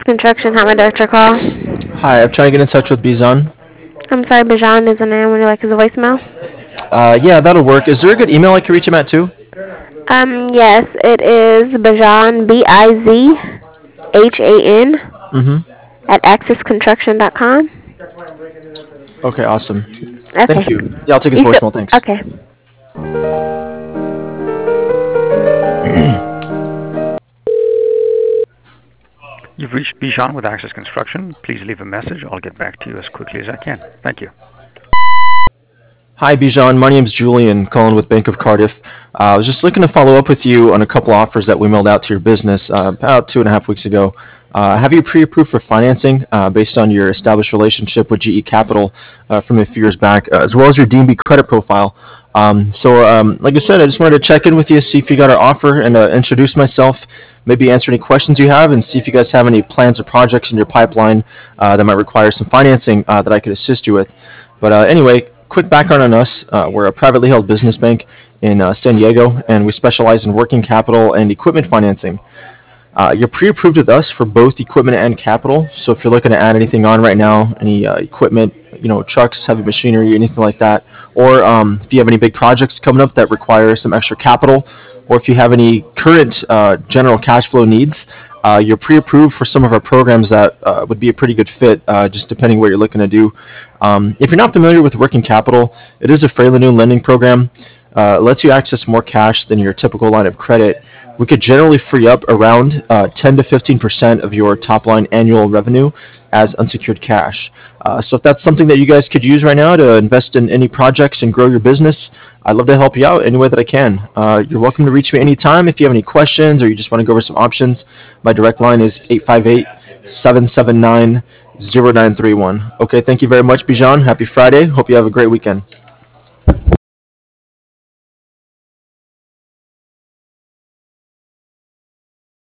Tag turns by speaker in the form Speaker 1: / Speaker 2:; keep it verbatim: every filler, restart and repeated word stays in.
Speaker 1: Construction, have my director call.
Speaker 2: Hi, I'm trying to get in touch with Bizan.
Speaker 1: I'm sorry, Bajan isn't in. Would you like his voicemail?
Speaker 2: Uh, yeah, that'll work. Is there a good email I can reach him at too?
Speaker 1: Um, yes, it is Bajan, B I Z H A N,
Speaker 2: Mm-hmm.
Speaker 1: at axis construction dot com.
Speaker 2: Okay, awesome. Thank
Speaker 1: Okay.
Speaker 2: you. Yeah, I'll take his
Speaker 1: You feel,
Speaker 2: voicemail. Thanks.
Speaker 1: okay.
Speaker 3: You've reached Bijan with Access Construction. Please leave a message. I'll get back to you as quickly as I can. Thank you.
Speaker 2: Hi, Bijan. My name's Julian, calling with Bank of Cardiff. Uh, I was just looking to follow up with you on a couple offers that we mailed out to your business uh, about two and a half weeks ago. Uh, have you pre-approved for financing uh, based on your established relationship with G E Capital uh, from a few years back, uh, as well as your D and B credit profile? Um, so, um, like I said, I just wanted to check in with you, see if you got our offer, and uh, introduce myself, maybe answer any questions you have, and see if you guys have any plans or projects in your pipeline uh, that might require some financing uh, that I could assist you with. But uh, anyway, quick background on us. Uh, we're a privately held business bank in uh, San Diego, and we specialize in working capital and equipment financing. Uh, you're pre-approved with us for both equipment and capital. So if you're looking to add anything on right now, any uh, equipment, you know, trucks, heavy machinery, anything like that, or um, if you have any big projects coming up that require some extra capital, or if you have any current uh, general cash flow needs, uh, you're pre-approved for some of our programs that uh, would be a pretty good fit, uh, just depending what you're looking to do. Um, if you're not familiar with working capital, it is a fairly new lending program. Uh, it lets you access more cash than your typical line of credit. We could generally free up around uh, ten to fifteen percent of your top line annual revenue as unsecured cash. Uh, so if that's something that you guys could use right now to invest in any projects and grow your business, I'd love to help you out any way that I can. Uh, you're welcome to reach me anytime if you have any questions or you just want to go over some options. My direct line is eight five eight, seven seven nine, zero nine three one. Okay, thank you very much, Bijan. Happy Friday. Hope you have a great weekend.